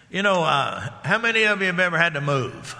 You know, how many of you have ever had to move?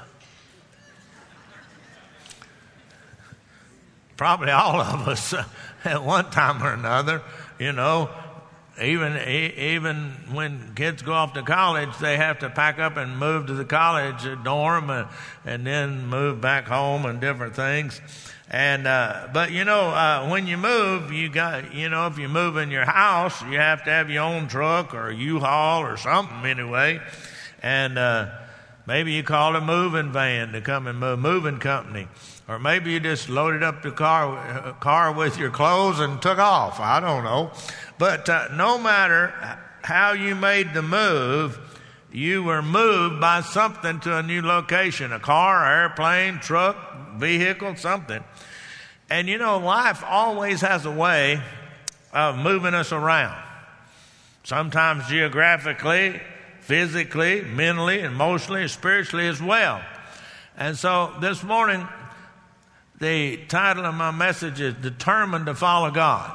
Probably all of us at one time or another, you know. Even when kids go off to college, they have to pack up and move to the college dorm and then move back home and different things. And but you know, when you move, if you move in your house, you have to have your own truck or a U-Haul or something anyway. And maybe you call a moving van to come and move, moving company. Or maybe you just loaded up the car with your clothes and took off. I don't know. But no matter how you made the move, you were moved by something to a new location, a car, airplane, truck, vehicle, something. And you know, life always has a way of moving us around. Sometimes geographically, physically, mentally, emotionally, spiritually as well. And so this morning, the title of my message is Determined to Follow God.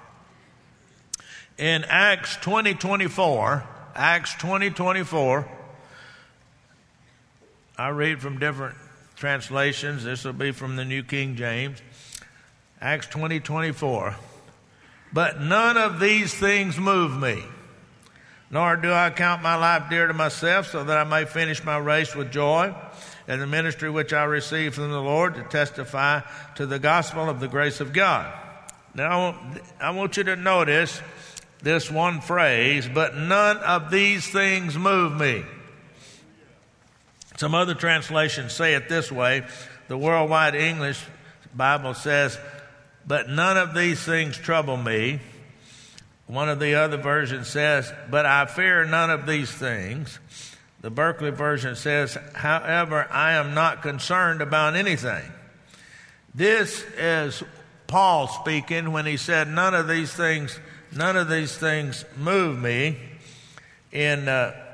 In Acts 20:24, I read from different translations. This will be from the New King James. Acts 20:24. But none of these things move me, nor do I count my life dear to myself, so that I may finish my race with joy and the ministry which I received from the Lord to testify to the gospel of the grace of God. Now, I want you to notice this one phrase, but none of these things move me. Some other translations say it this way. The Worldwide English Bible says, but none of these things trouble me. One of the other versions says, but I fear none of these things. The Berkeley version says, however, I am not concerned about anything. This is Paul speaking when he said, none of these things move me. In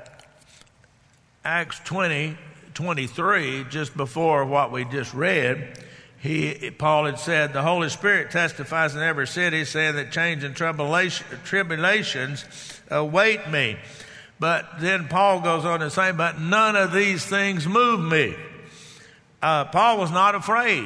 Acts 20:23, just before what we just read, Paul had said, the Holy Spirit testifies in every city, saying that change and tribulations await me. But then Paul goes on to say, but none of these things move me. Paul was not afraid.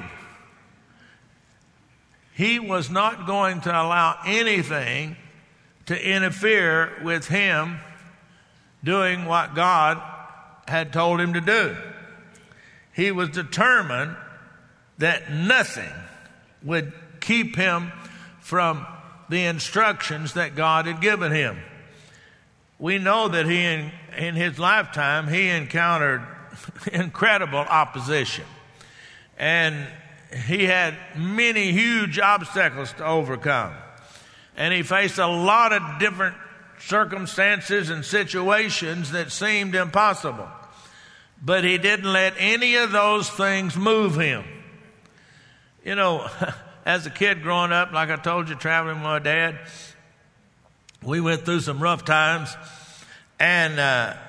He was not going to allow anything to interfere with him doing what God had told him to do. He was determined that nothing would keep him from the instructions that God had given him. We know that in his lifetime, he encountered incredible opposition. And he had many huge obstacles to overcome. And he faced a lot of different circumstances and situations that seemed impossible. But he didn't let any of those things move him. You know, as a kid growing up, like I told you, traveling with my dad, we went through some rough times. And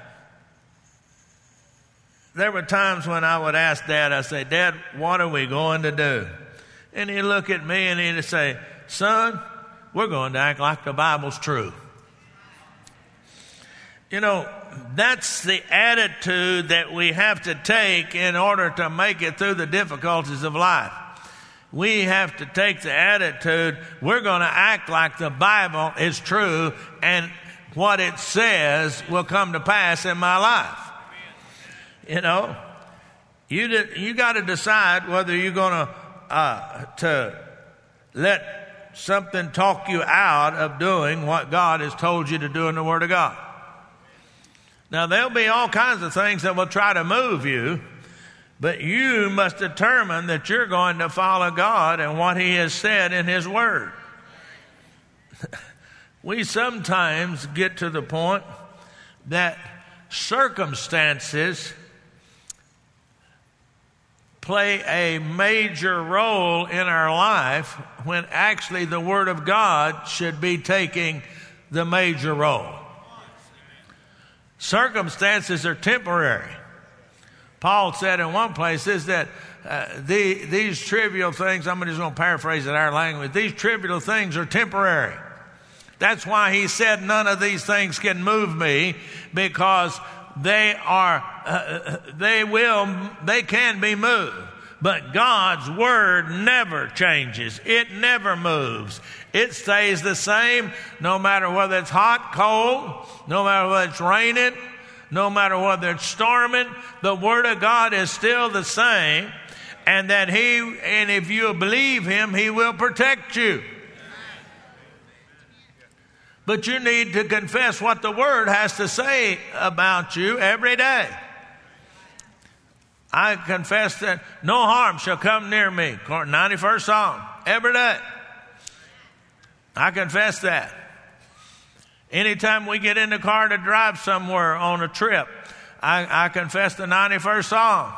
there were times when I would ask Dad, I say, Dad, what are we going to do? And he'd look at me and he'd say, son, we're going to act like the Bible's true. You know, that's the attitude that we have to take in order to make it through the difficulties of life. We have to take the attitude, we're going to act like the Bible is true and what it says will come to pass in my life. You know, you got to decide whether you're going to let something talk you out of doing what God has told you to do in the Word of God. Now, there'll be all kinds of things that will try to move you, but you must determine that you're going to follow God and what He has said in His Word. We sometimes get to the point that circumstances play a major role in our life when actually the Word of God should be taking the major role. Circumstances are temporary. Paul said in one place is that these trivial things, I'm just going to paraphrase it in our language, these trivial things are temporary. That's why he said none of these things can move me, because they can be moved. But God's word never changes. It never moves. It stays the same no matter whether it's hot, cold, no matter whether it's raining, no matter whether it's storming. The word of God is still the same. And if you believe him, he will protect you. But you need to confess what the word has to say about you every day. I confess that no harm shall come near me. 91st Psalm. Every day. I confess that. Anytime we get in the car to drive somewhere on a trip, I confess the 91st Psalm.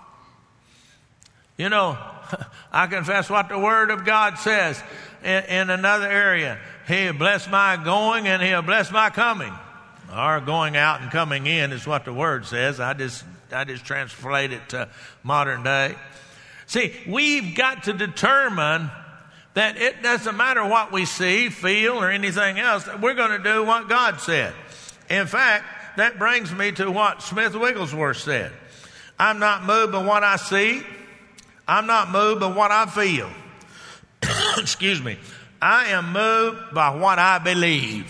You know, I confess what the Word of God says in another area. He'll bless my going and he'll bless my coming. Or going out and coming in is what the Word says. I just translate it to modern day. See, we've got to determine that it doesn't matter what we see, feel, or anything else, that we're going to do what God said. In fact, that brings me to what Smith Wigglesworth said. I'm not moved by what I see. I'm not moved by what I feel. Excuse me. I am moved by what I believe.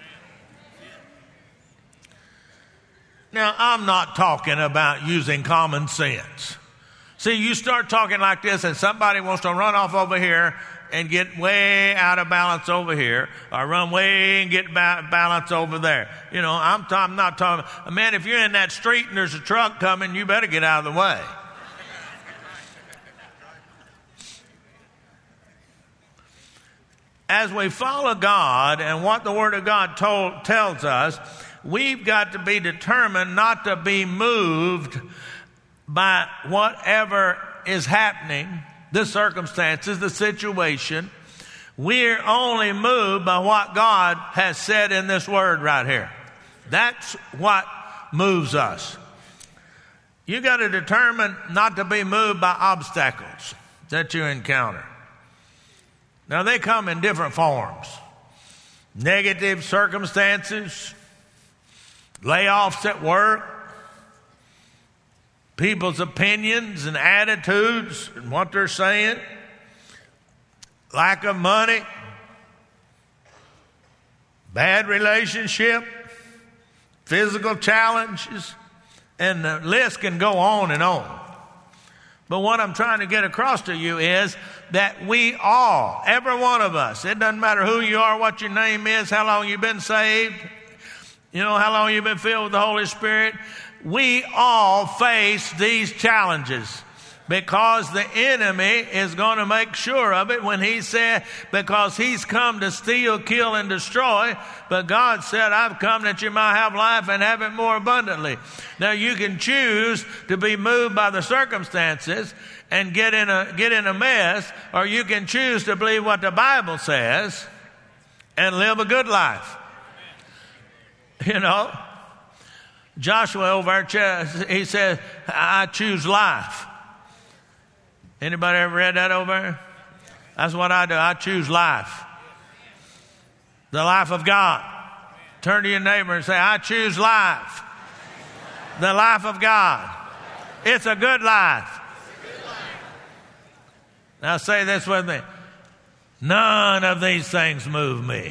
Now, I'm not talking about using common sense. See, you start talking like this and somebody wants to run off over here and get way out of balance over here, or run way and get balance over there. You know, I'm not talking, man, if you're in that street and there's a truck coming, you better get out of the way. As we follow God and what the Word of God tells us, we've got to be determined not to be moved by whatever is happening, the circumstances, the situation. We're only moved by what God has said in this Word right here. That's what moves us. You got to determine not to be moved by obstacles that you encounter. Now, they come in different forms. Negative circumstances, layoffs at work, people's opinions and attitudes and what they're saying, lack of money, bad relationship, physical challenges, and the list can go on and on. But what I'm trying to get across to you is that we all, every one of us, it doesn't matter who you are, what your name is, how long you've been saved, you know, how long you've been filled with the Holy Spirit, we all face these challenges because the enemy is going to make sure of it when he said, because he's come to steal, kill, and destroy, but God said, I've come that you might have life and have it more abundantly. Now you can choose to be moved by the circumstances and get in a mess, or you can choose to believe what the Bible says and live a good life. You know, Joshua over our he said, I choose life. Anybody ever read that over there? That's what I do. I choose life. The life of God. Turn to your neighbor and say, I choose life. The life of God. It's a good life. Now say this with me. None of these things move me.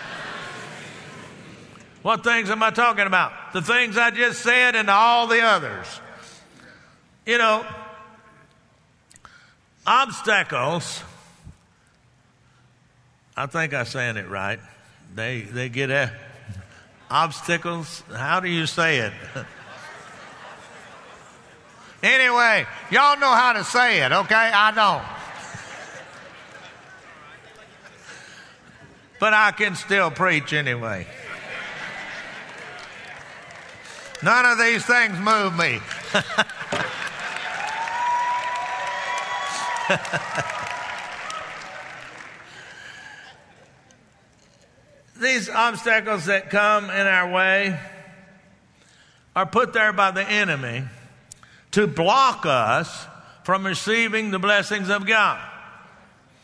What things am I talking about? The things I just said and all the others. You know, obstacles, I think I'm saying it right. They get obstacles. How do you say it? Anyway, y'all know how to say it, okay? I don't. But I can still preach anyway. None of these things move me. These obstacles that come in our way are put there by the enemy to block us from receiving the blessings of God.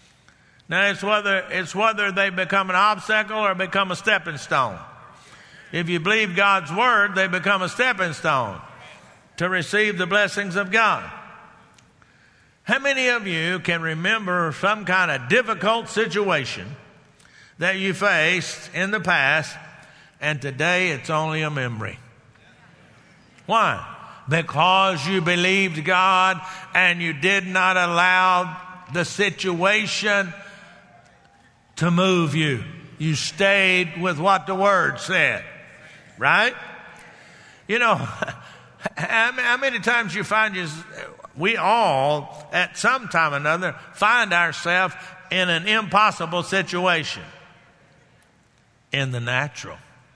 Now it's whether they become an obstacle or become a stepping stone. If you believe God's word, they become a stepping stone to receive the blessings of God. How many of you can remember some kind of difficult situation that you faced in the past, and today it's only a memory? Why? Because you believed God and you did not allow the situation to move you. You stayed with what the Word said. Right? You know, how many times you find we all, at some time or another, find ourselves in an impossible situation in the natural.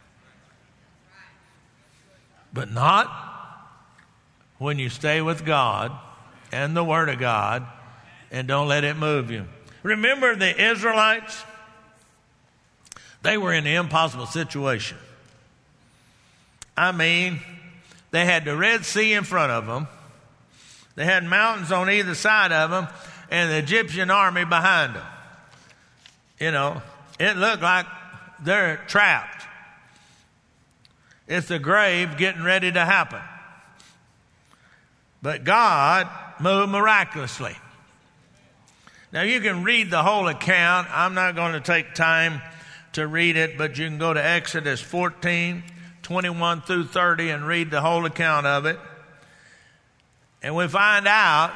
But not when you stay with God and the Word of God and don't let it move you. Remember the Israelites? They were in an impossible situation. I mean, they had the Red Sea in front of them. They had mountains on either side of them and the Egyptian army behind them. You know, it looked like they're trapped. It's the grave getting ready to happen. But God moved miraculously. Now, you can read the whole account. I'm not going to take time to read it, but you can go to Exodus 14, 21 through 30 and read the whole account of it. And we find out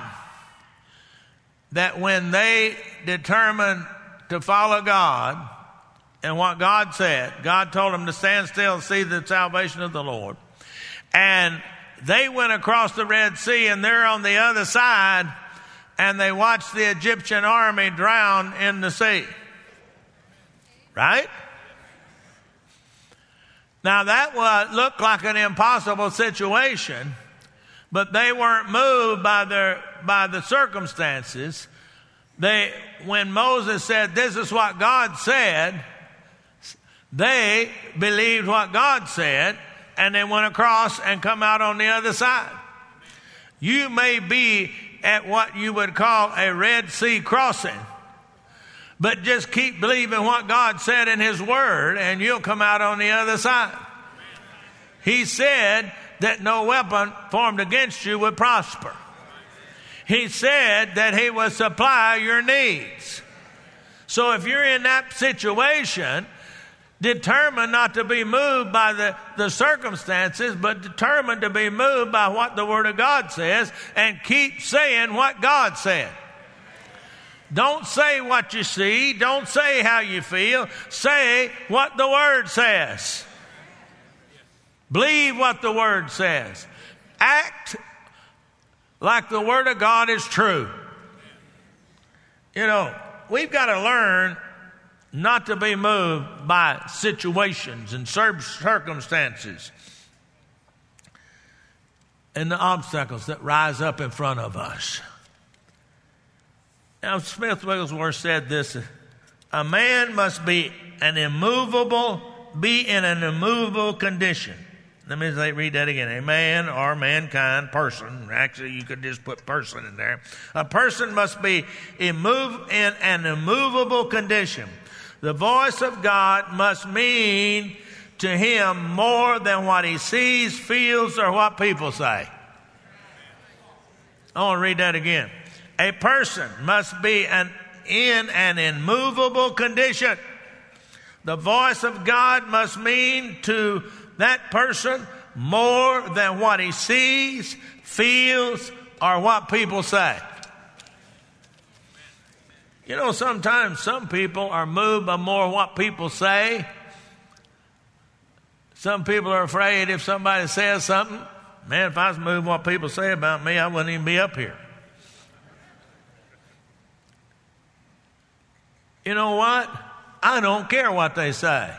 that when they determined to follow God and what God said, God told them to stand still and see the salvation of the Lord. And they went across the Red Sea, and they're on the other side, and they watched the Egyptian army drown in the sea. Right? Now that looked like an impossible situation, but they weren't moved by the circumstances. When Moses said, "This is what God said," they believed what God said, and they went across and come out on the other side. You may be at what you would call a Red Sea crossing, but just keep believing what God said in His Word, and you'll come out on the other side. He said that no weapon formed against you would prosper. He said that He would supply your needs. So if you're in that situation, determined not to be moved by the circumstances, but determined to be moved by what the Word of God says, and keep saying what God said. Don't say what you see. Don't say how you feel. Say what the Word says. Believe what the Word says. Act like the Word of God is true. You know, we've got to learn not to be moved by situations and circumstances and the obstacles that rise up in front of us. Now, Smith Wigglesworth said this: a man must be in an immovable condition. Let me read that again. A man or mankind, person. Actually, you could just put person in there. A person must be in an immovable condition. The voice of God must mean to him more than what he sees, feels, or what people say. I want to read that again. A person must be in an immovable condition. The voice of God must mean to that person more than what he sees, feels, or what people say. You know, sometimes some people are moved by more what people say. Some people are afraid if somebody says something, man, if I was moved what people say about me, I wouldn't even be up here. You know what? I don't care what they say.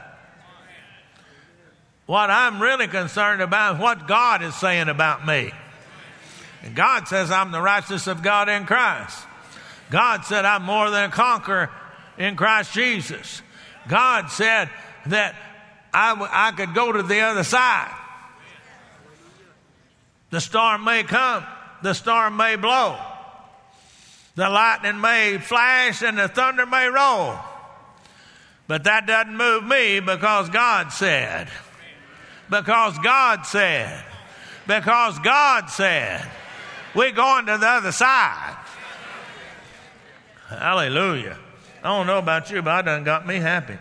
What I'm really concerned about is what God is saying about me. And God says I'm the righteousness of God in Christ. God said I'm more than a conqueror in Christ Jesus. God said that I could go to the other side. The storm may come. The storm may blow. The lightning may flash and the thunder may roll. But that doesn't move me because God said. Because God said. Because God said. We're going to the other side. Hallelujah. I don't know about you, but I done got me happy.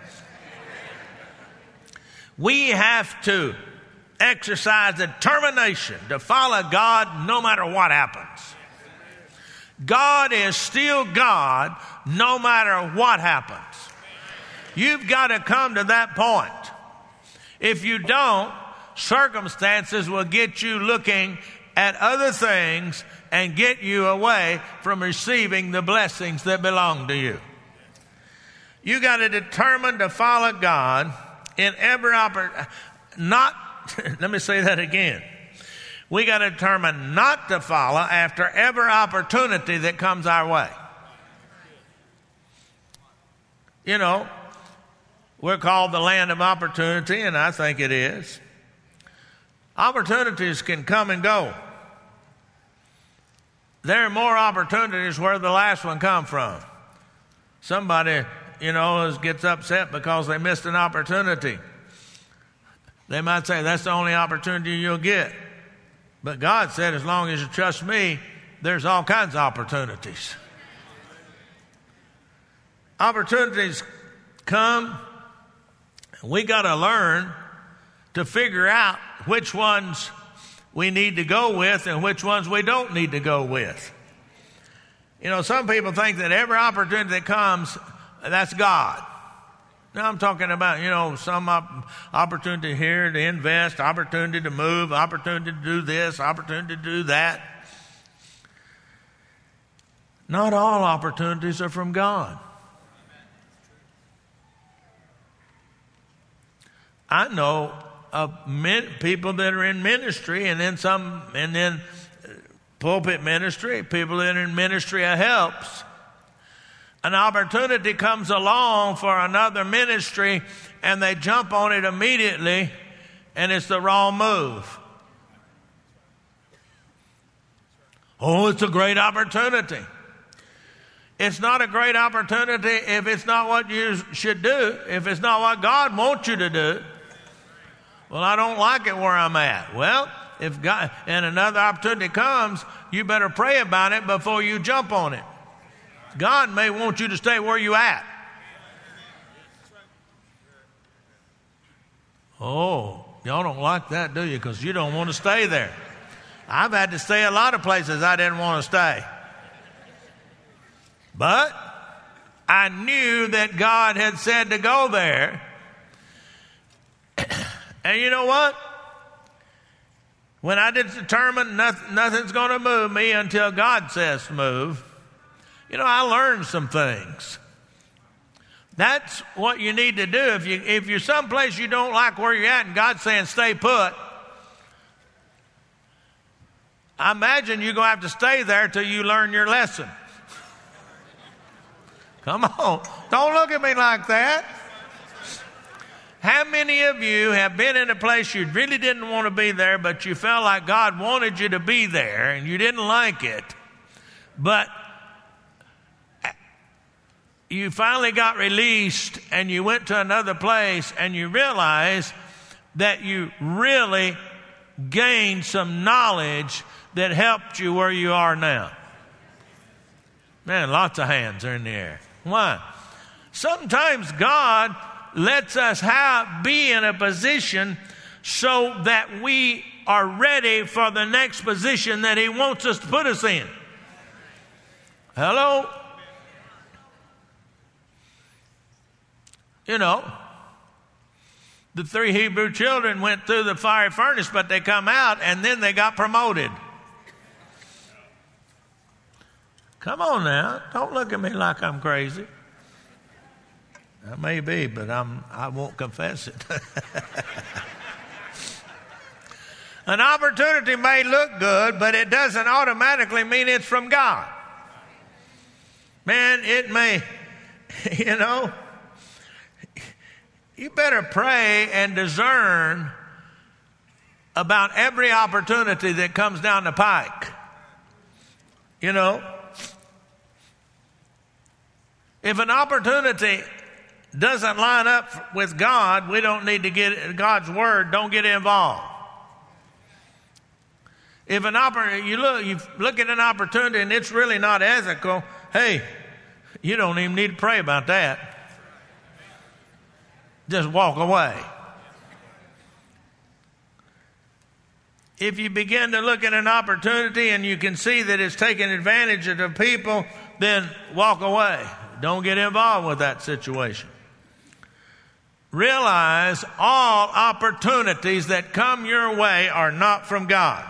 We have to exercise determination to follow God no matter what happens. God is still God no matter what happens. You've got to come to that point. If you don't, circumstances will get you looking at other things and get you away from receiving the blessings that belong to you. You got to determine to follow God in every let me say that again. We got to determine not to follow after every opportunity that comes our way. You know, we're called the land of opportunity, and I think it is. Opportunities can come and go. There are more opportunities where the last one come from. Somebody, gets upset because they missed an opportunity. They might say, that's the only opportunity you'll get. But God said, as long as you trust me, there's all kinds of opportunities. Opportunities come. We got to learn to figure out which ones we need to go with and which ones we don't need to go with. Some people think that every opportunity that comes, that's God. Now I'm talking about, some opportunity here to invest, opportunity to move, opportunity to do this, opportunity to do that. Not all opportunities are from God. I know of people that are in ministry and then pulpit ministry, people that are in ministry of helps. An opportunity comes along for another ministry and they jump on it immediately, and it's the wrong move. Oh, it's a great opportunity. It's not a great opportunity if it's not what you should do, if it's not what God wants you to do. Well, I don't like it where I'm at. Well, if God and another opportunity comes, you better pray about it before you jump on it. God may want you to stay where you at. Oh, y'all don't like that, do you? Because you don't want to stay there. I've had to stay a lot of places I didn't want to stay. But I knew that God had said to go there. And you know what? When I did determine nothing's going to move me until God says to move, I learned some things. That's what you need to do. If you're someplace you don't like where you're at and God's saying stay put, I imagine you're going to have to stay there till you learn your lesson. Come on. Don't look at me like that. How many of you have been in a place you really didn't want to be there, but you felt like God wanted you to be there and you didn't like it, but you finally got released and you went to another place and you realized that you really gained some knowledge that helped you where you are now? Man, lots of hands are in the air. Why? Sometimes God lets us be in a position so that we are ready for the next position that He wants us to put us in. Hello? The 3 Hebrew children went through the fiery furnace, but they come out and then they got promoted. Come on now. Don't look at me like I'm crazy. I may be, but I won't confess it. An opportunity may look good, but it doesn't automatically mean it's from God. Man, it may, you better pray and discern about every opportunity that comes down the pike. If an opportunity doesn't line up with God, we don't need to get God's word, don't get involved. If you look at an opportunity and it's really not ethical, hey, you don't even need to pray about that. Just walk away. If you begin to look at an opportunity and you can see that it's taking advantage of the people, then walk away. Don't get involved with that situation. Realize all opportunities that come your way are not from God.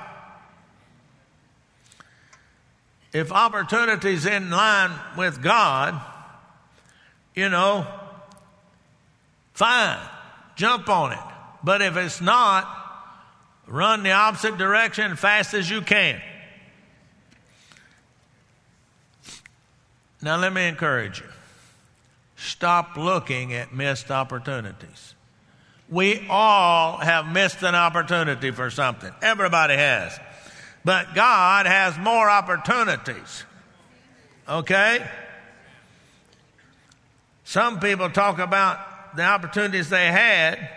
If opportunity's in line with God, fine, jump on it. But if it's not, run the opposite direction as fast as you can. Now let me encourage you. Stop looking at missed opportunities. We all have missed an opportunity for something. Everybody has. But God has more opportunities. Okay? Some people talk about the opportunities they had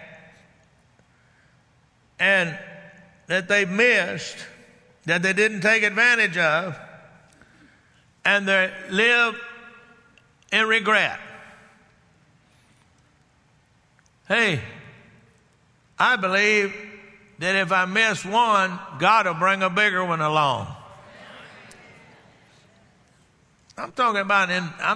and that they missed, that they didn't take advantage of, and they live in regret. Hey, I believe that if I miss one, God will bring a bigger one along. I'm talking about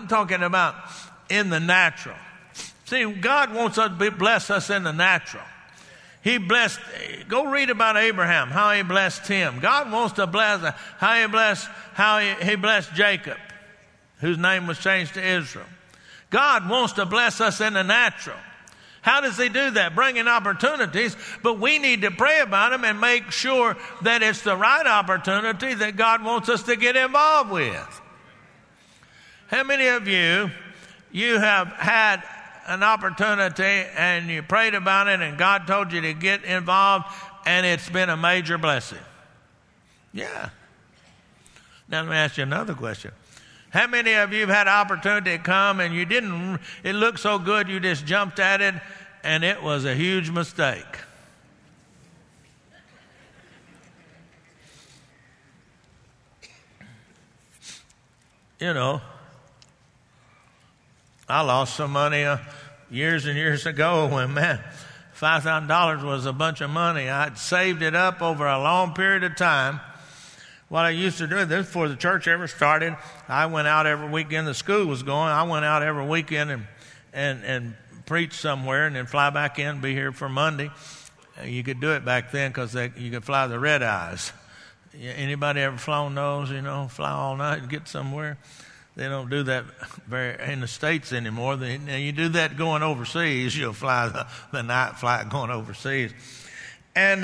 in the natural. See, God wants us to bless us in the natural. Go read about Abraham, how he blessed him. God wants to bless how he blessed Jacob, whose name was changed to Israel. God wants to bless us in the natural. How does he do that? Bringing opportunities, but we need to pray about them and make sure that it's the right opportunity that God wants us to get involved with. How many of you have had an opportunity and you prayed about it and God told you to get involved and it's been a major blessing? Yeah. Now let me ask you another question. How many of you have had an opportunity to come and it looked so good you just jumped at it and it was a huge mistake? I lost some money years and years ago when, $5,000 was a bunch of money. I'd saved it up over a long period of time. What I used to do, this before the church ever started, I went out every weekend. The school was going. I went out every weekend and preach somewhere and then fly back in and be here for Monday. You could do it back then because you could fly the red eyes. Anybody ever flown those, fly all night and get somewhere? They don't do that in the States anymore. You do that going overseas, you'll fly the night flight going overseas. And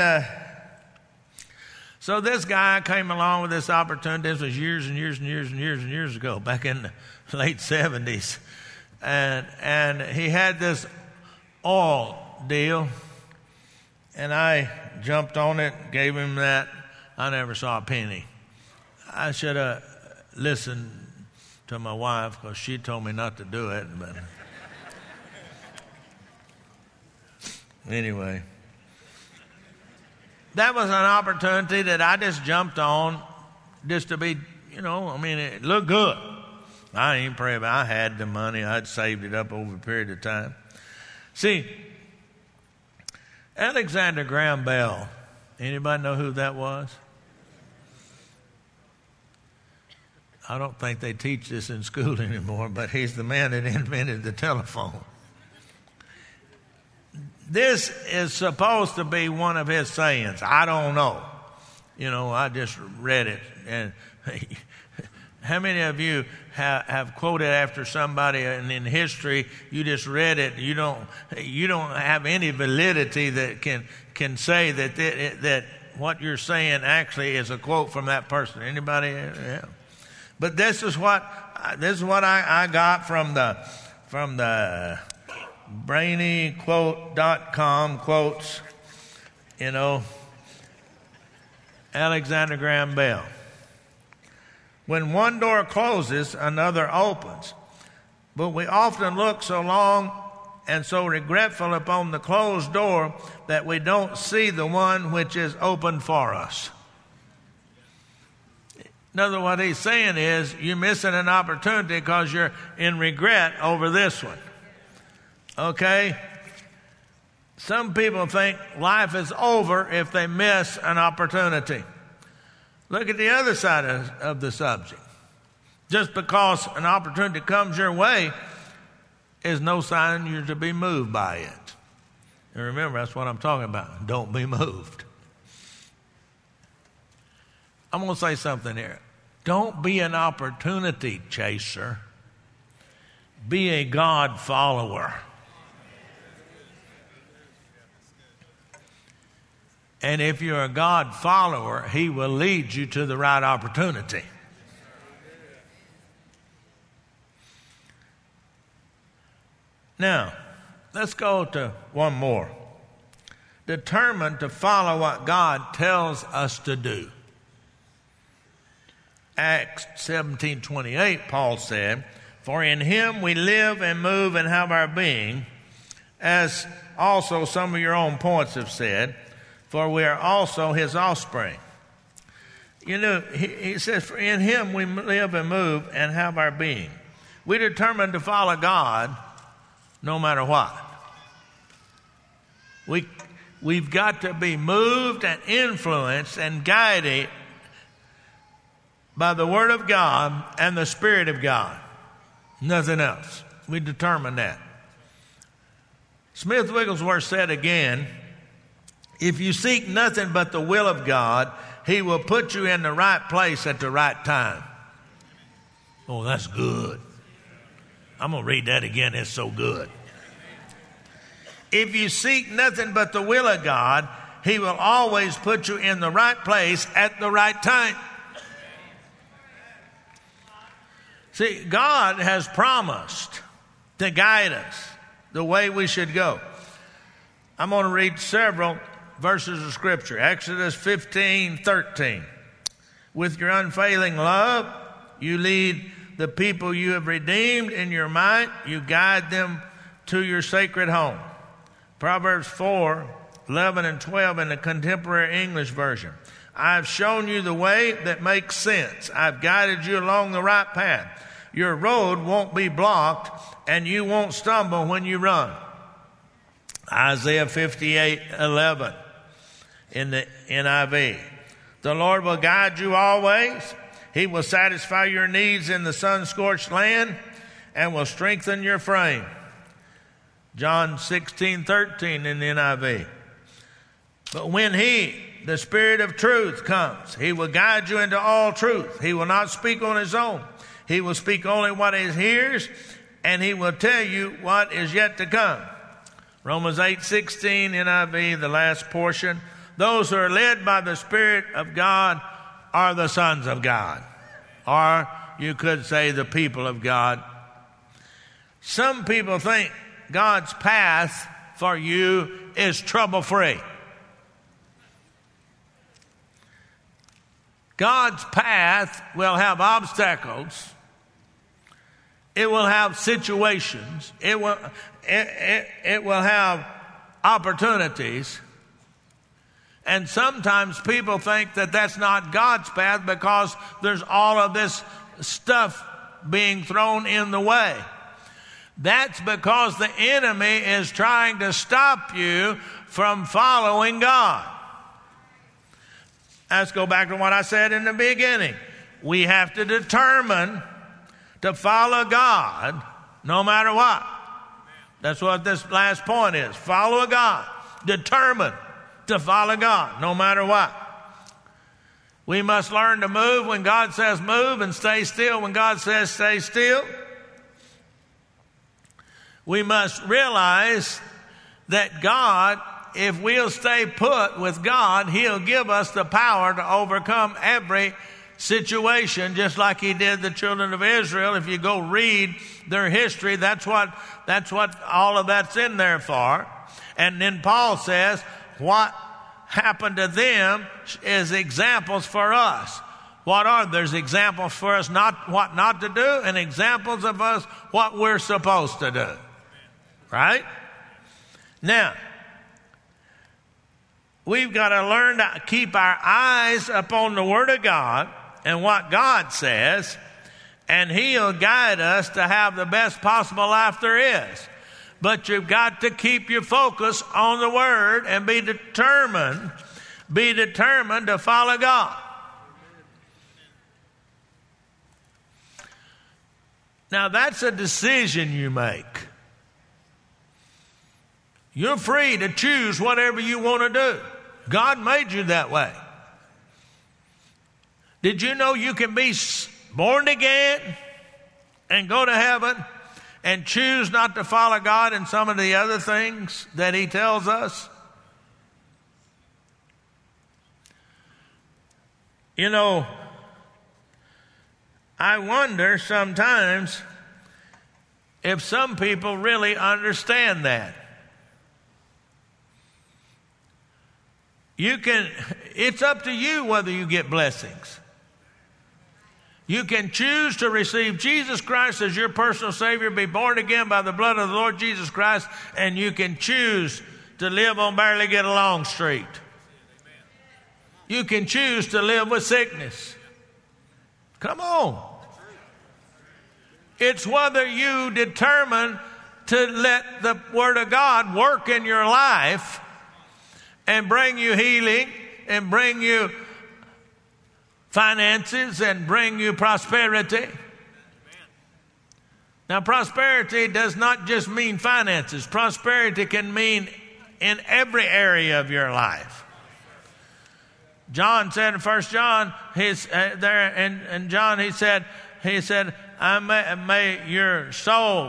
so this guy came along with this opportunity. This was years and years and years and years and years ago, back in the late 70s. And he had this oil deal, and I jumped on it, gave him that. I never saw a penny. I should have listened to my wife because she told me not to do it. But anyway, that was an opportunity that I just jumped on just to be, it looked good. I ain't praying about it. I had the money. I'd saved it up over a period of time. See, Alexander Graham Bell, anybody know who that was? I don't think they teach this in school anymore, but he's the man that invented the telephone. This is supposed to be one of his sayings. I don't know. I just read it. And how many of you have quoted after somebody in history? You just read it. You don't have any validity that can say that what you're saying actually is a quote from that person. Anybody? Yeah. But this is what I got from the brainyquote.com quotes. Alexander Graham Bell. When one door closes, another opens. But we often look so long and so regretful upon the closed door that we don't see the one which is open for us. In other words, what he's saying is you're missing an opportunity because you're in regret over this one. Okay? Some people think life is over if they miss an opportunity. Look at the other side of the subject. Just because an opportunity comes your way is no sign you're to be moved by it. And remember, that's what I'm talking about. Don't be moved. I'm going to say something here. Don't be an opportunity chaser. Be a God follower. And if you're a God follower, He will lead you to the right opportunity. Now, let's go to one more. Determined to follow what God tells us to do. Acts 17:28, Paul said, "For in Him we live and move and have our being, as also some of your own poets have said, for we are also His offspring." You know, he says, "For in Him we live and move and have our being." We determined to follow God no matter what. We've got to be moved and influenced and guided by the Word of God and the Spirit of God. Nothing else. We determine that. Smith Wigglesworth said again, "If you seek nothing but the will of God, He will put you in the right place at the right time." Oh, that's good. I'm going to read that again. It's so good. If you seek nothing but the will of God, He will always put you in the right place at the right time. See, God has promised to guide us the way we should go. I'm going to read several verses of Scripture. Exodus 15:13. "With your unfailing love, you lead the people you have redeemed in your might. You guide them to your sacred home." Proverbs 4:11 and 12 in the Contemporary English Version. "I have shown you the way that makes sense. I've guided you along the right path. Your road won't be blocked, and you won't stumble when you run." Isaiah 58:11 in the NIV. "The Lord will guide you always. He will satisfy your needs in the sun-scorched land and will strengthen your frame." John 16:13 in the NIV. "But when He, the Spirit of truth, comes, He will guide you into all truth. He will not speak on His own. He will speak only what He hears, and He will tell you what is yet to come." Romans 8:16 NIV, the last portion. "Those who are led by the Spirit of God are the sons of God." Or you could say the people of God. Some people think God's path for you is trouble-free. God's path will have obstacles. It will have situations. It will have opportunities. And sometimes people think that that's not God's path because there's all of this stuff being thrown in the way. That's because the enemy is trying to stop you from following God. Let's go back to what I said in the beginning. We have to determine to follow God no matter what. That's what this last point is. Follow God. Determined to follow God no matter what. We must learn to move when God says move and stay still when God says stay still. We must realize that God, if we'll stay put with God, He'll give us the power to overcome every situation, just like He did the children of Israel. If you go read their history, that's what all of that's in there for. And then Paul says, what happened to them is examples for us. What are there's examples for us what not to do, and examples of us what we're supposed to do. right? Now, we've got to learn to keep our eyes upon the Word of God and what God says, and He'll guide us to have the best possible life there is. But you've got to keep your focus on the Word and be determined to follow God. Now, that's a decision you make. You're free to choose whatever you want to do. God made you that way. Did you know you can be born again and go to heaven and choose not to follow God in some of the other things that He tells us? You know, I wonder sometimes if some people really understand that. It's up to you whether you get blessings. You can choose to receive Jesus Christ as your personal Savior, be born again by the blood of the Lord Jesus Christ, and you can choose to live on barely get along street. You can choose to live with sickness. Come on. It's whether you determine to let the Word of God work in your life and bring you healing and bring you finances and bring you prosperity. Now, prosperity does not just mean finances. Prosperity can mean in every area of your life. John said in 1 John, he said, may your soul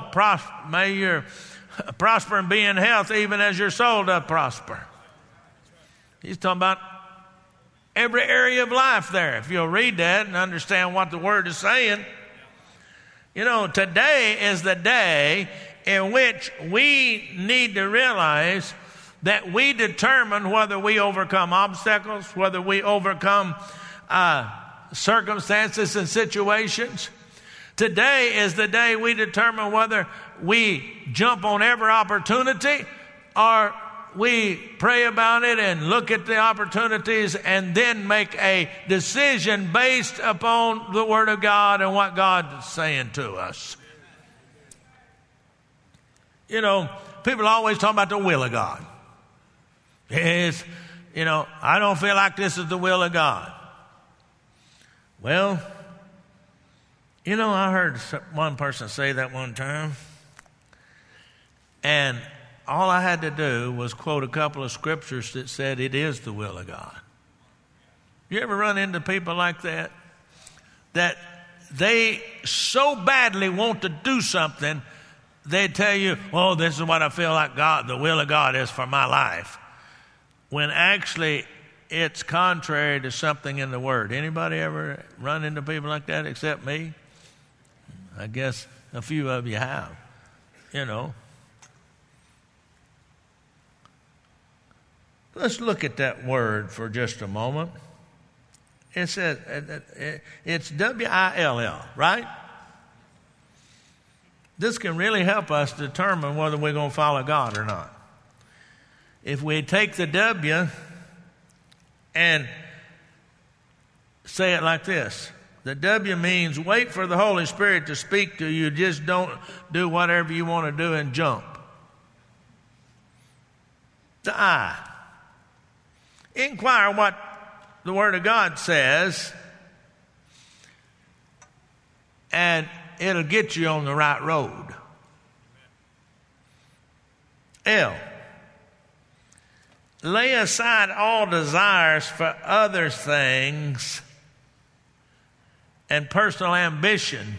prosper and be in health, even as your soul doth prosper. He's talking about every area of life there. If you'll read that and understand what the Word is saying. You know, today is the day in which we need to realize that we determine whether we overcome obstacles, whether we overcome circumstances and situations. Today is the day we determine whether we jump on every opportunity or we pray about it and look at the opportunities and then make a decision based upon the Word of God and what God is saying to us. You know, people always talk about the will of God. I don't feel like this is the will of God. Well, I heard one person say that one time, and all I had to do was quote a couple of scriptures that said it is the will of God. You ever run into people like that? That they so badly want to do something, they tell you, oh, this is what I feel like the will of God is for my life. When actually it's contrary to something in the Word. Anybody ever run into people like that except me? I guess a few of you have, Let's look at that word for just a moment. It says, it's W-I-L-L, right? This can really help us determine whether we're going to follow God or not. If we take the W and say it like this. The W means wait for the Holy Spirit to speak to you. Just don't do whatever you want to do and jump. The I. Inquire what the Word of God says, and it'll get you on the right road. L. Lay aside all desires for other things and personal ambition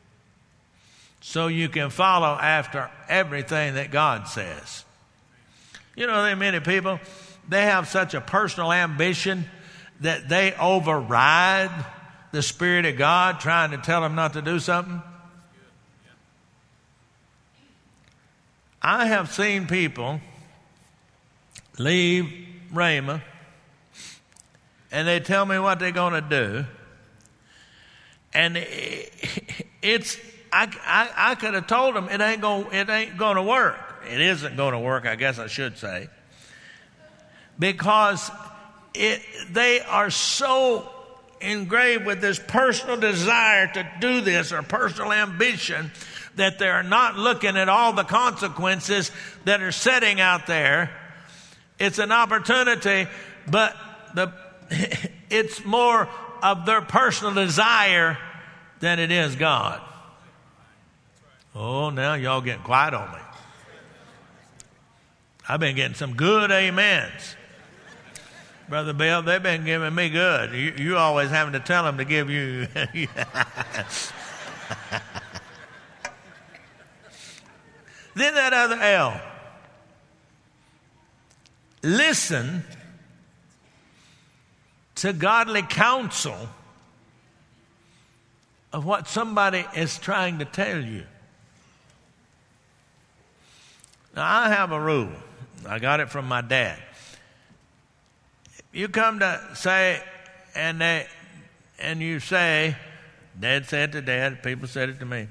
so you can follow after everything that God says. There are many people, they have such a personal ambition that they override the Spirit of God trying to tell them not to do something. I have seen people leave Rhema and they tell me what they're going to do, and I could have told them it ain't going to work. It isn't going to work, I guess I should say. Because they are so engraved with this personal desire to do this or personal ambition that they're not looking at all the consequences that are setting out there. It's an opportunity, but it's more of their personal desire than it is God. Oh, now y'all getting quiet on me. I've been getting some good amens. Brother Bill, they've been giving me good. You always having to tell them to give you. Then that other L. Listen to godly counsel of what somebody is trying to tell you. Now, I have a rule. I got it from my dad. You come to say, and you say, Dad said to Dad, people said it to me,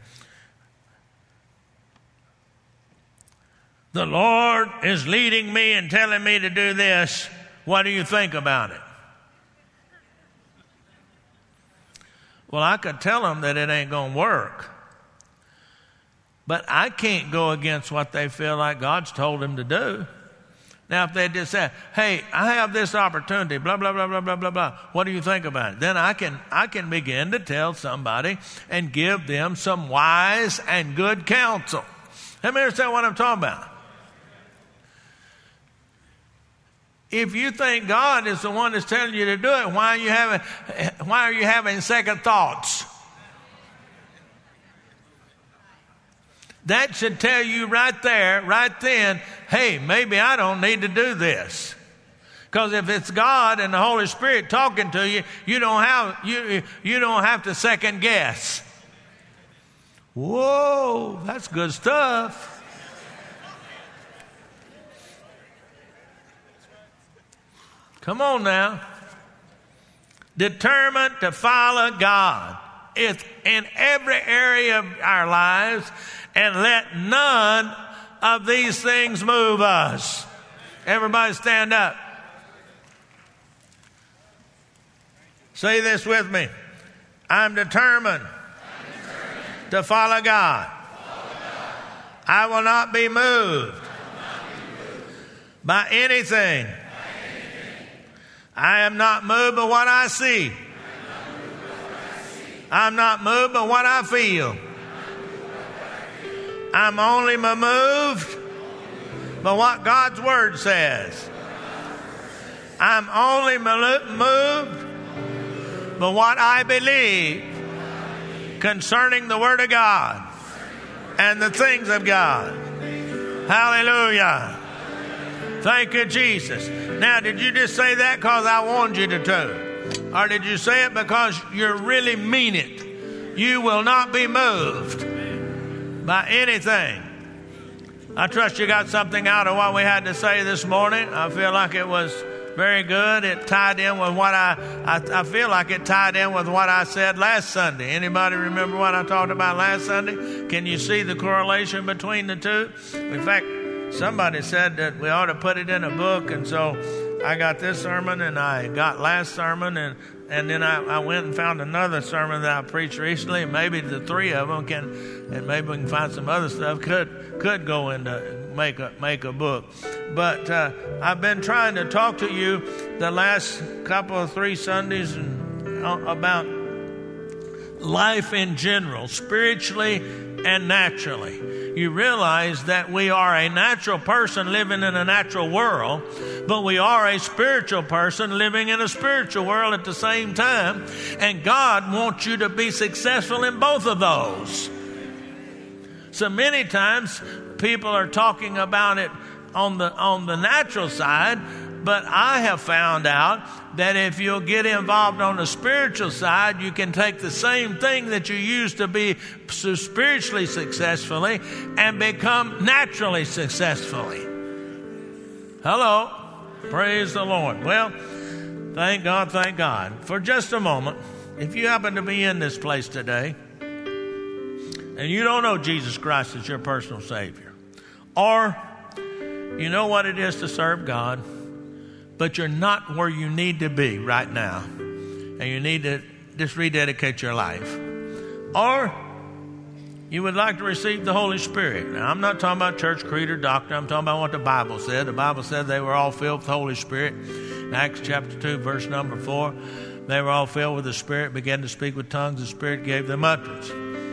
the Lord is leading me and telling me to do this. What do you think about it? Well, I could tell them that it ain't going to work. But I can't go against what they feel like God's told them to do. Now, if they just say, hey, I have this opportunity, blah, blah, blah, blah, blah, blah, blah. What do you think about it? Then I can begin to tell somebody and give them some wise and good counsel. Let me understand what I'm talking about. If you think God is the one that's telling you to do it, why are you having second thoughts? That should tell you right there, right then, hey, maybe I don't need to do this. Because if it's God and the Holy Spirit talking to you, you don't have to second guess. Whoa, that's good stuff. Come on now. Determined to follow God. It's in every area of our lives. And let none of these things move us. Everybody stand up. Say this with me. I'm determined to follow God. I will not be moved by anything. I am not moved by what I see. I'm not moved by what I feel. I'm only moved by what God's Word says. I'm only moved by what I believe concerning the Word of God and the things of God. Hallelujah. Thank you, Jesus. Now, did you just say that because I warned you to? Or did you say it because you really mean it? You will not be moved by anything. I trust you got something out of what we had to say this morning. I feel like it was very good. It tied in with what I feel like it tied in with what I said last Sunday. Anybody remember what I talked about last Sunday? Can you see the correlation between the two? In fact, somebody said that we ought to put it in a book, and so I got this sermon and I got last sermon, and then I went and found another sermon that I preached recently. Maybe the three of them and maybe we can find some other stuff could go into make a book. But I've been trying to talk to you the last couple of 3 Sundays about life in general, spiritually and naturally. You realize that we are a natural person living in a natural world, but we are a spiritual person living in a spiritual world at the same time. And God wants you to be successful in both of those. So many times people are talking about it on the natural side, but I have found out that if you'll get involved on the spiritual side, you can take the same thing that you used to be spiritually successfully and become naturally successfully. Hello. Praise the Lord. Well, thank God. For just a moment, if you happen to be in this place today and you don't know Jesus Christ as your personal Savior, or You know what it is to serve God, but you're not where you need to be right now. And you need to just rededicate your life. Or you would like to receive the Holy Spirit. Now, I'm not talking about church creed or doctrine. I'm talking about what the Bible said. The Bible said they were all filled with the Holy Spirit. In Acts chapter 2, verse number 4, they were all filled with the Spirit, began to speak with tongues. The Spirit gave them utterance.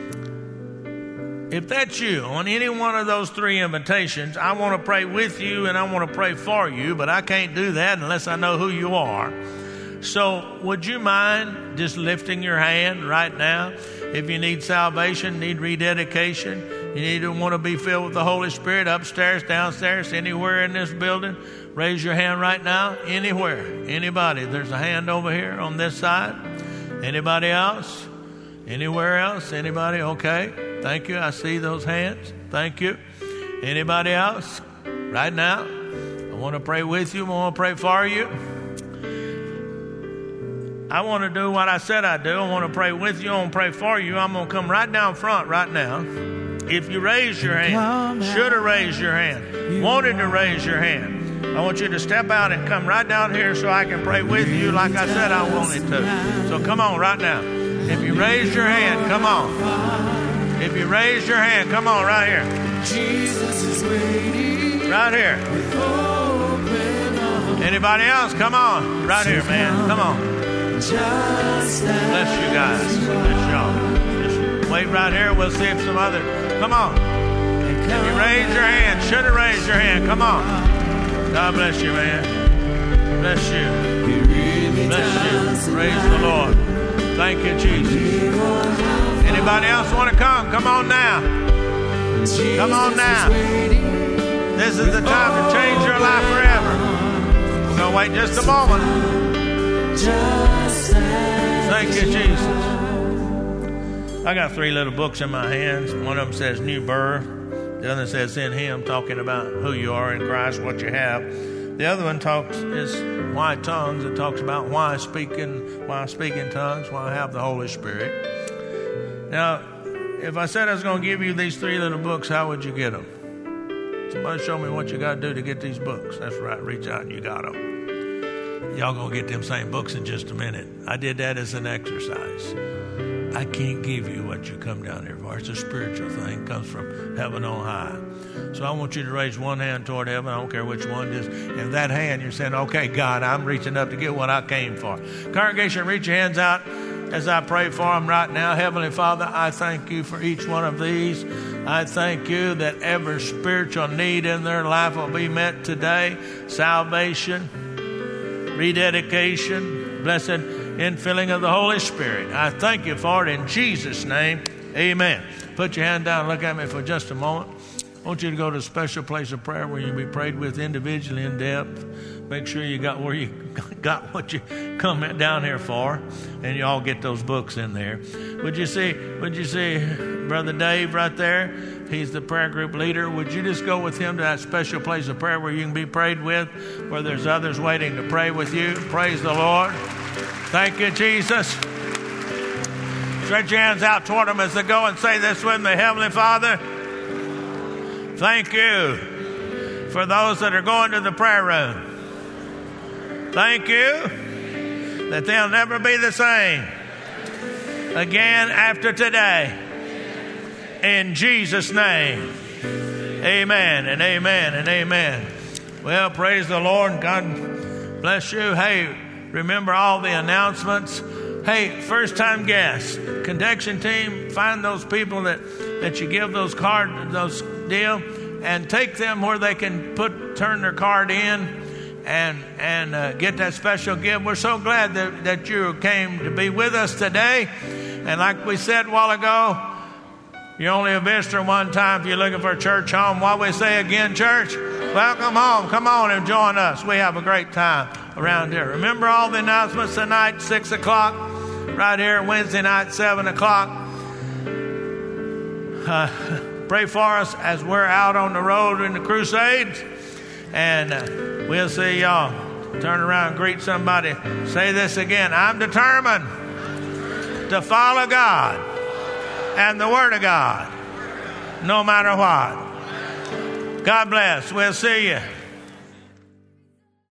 If that's you, on any one of those three invitations, I want to pray with you and I want to pray for you, but I can't do that unless I know who you are. So would you mind just lifting your hand right now? If you need salvation, need rededication, you need to want to be filled with the Holy Spirit, upstairs, downstairs, anywhere in this building, raise your hand right now. Anywhere. Anybody. There's a hand over here on this side. Anybody else? Anywhere else? Anybody? Okay. Thank you. I see those hands. Thank you. Anybody else? Right now. I want to pray with you. I want to pray for you. I want to do what I said I'd do. I want to pray with you. I want to pray for you. I'm going to come right down front right now. If you raise your hand, should have raised your hand, wanted to raise your hand, I want you to step out and come right down here so I can pray with you like I said I wanted to. So come on right now. If you raise your hand, come on. If you raise your hand, come on right here. Jesus is waiting. Right here. Anybody else? Come on. Right here, man. Come on. Bless you guys. Bless y'all. Just wait right here. We'll see if some other. Come on. If you raise your hand, should have raised your hand. Come on. God bless you, man. Bless you. Bless you. Praise the Lord. Thank you, Jesus. Anybody else want to come? Come on now. Come on now. This is the time to change your life forever. We're going to wait just a moment. Thank you, Jesus. I got 3 little books in my hands. One of them says New Birth. The other says In Him, talking about who you are in Christ, what you have. The other one is Why Tongues. It talks about why speak in tongues, why I have the Holy Spirit. Now, if I said I was going to give you these 3 little books, how would you get them? Somebody show me what you got to do to get these books. That's right. Reach out and you got them. Y'all going to get them same books in just a minute. I did that as an exercise. I can't give you what you come down here for. It's a spiritual thing. It comes from heaven on high. So I want you to raise one hand toward heaven. I don't care which one. Just in that hand, you're saying, okay, God, I'm reaching up to get what I came for. Congregation, reach your hands out as I pray for them right now. Heavenly Father, I thank you for each one of these. I thank you that every spiritual need in their life will be met today. Salvation, rededication, blessed infilling of the Holy Spirit. I thank you for it in Jesus' name. Amen. Put your hand down and look at me for just a moment. I want you to go to a special place of prayer where you'll be prayed with individually in depth. Make sure you got where you got what you come down here for, and you all get those books in there. Would you see Brother Dave right there? He's the prayer group leader. Would you just go with him to that special place of prayer where you can be prayed with, where there's others waiting to pray with you? Praise the Lord. Thank you, Jesus. Stretch your hands out toward them as they go and say this with me. Heavenly Father, thank you for those that are going to the prayer room. Thank you that they'll never be the same again after today. In Jesus' name, amen and amen and amen. Well, praise the Lord. God bless you. Hey, remember all the announcements. Hey, first-time guests, connection team, find those people that you give those deal, and take them where they can turn their card in and get that special gift. We're so glad that you came to be with us today. And like we said a while ago, you're only a visitor one time if you're looking for a church home. What we say again, church? Welcome home. Come on and join us. We have a great time around here. Remember all the announcements tonight, 6 o'clock, right here, Wednesday night, 7 o'clock. Pray for us as we're out on the road in the crusades. And we'll see y'all. Turn around and greet somebody. Say this again. I'm determined to follow God and the Word of God, no matter what. God bless. We'll see you.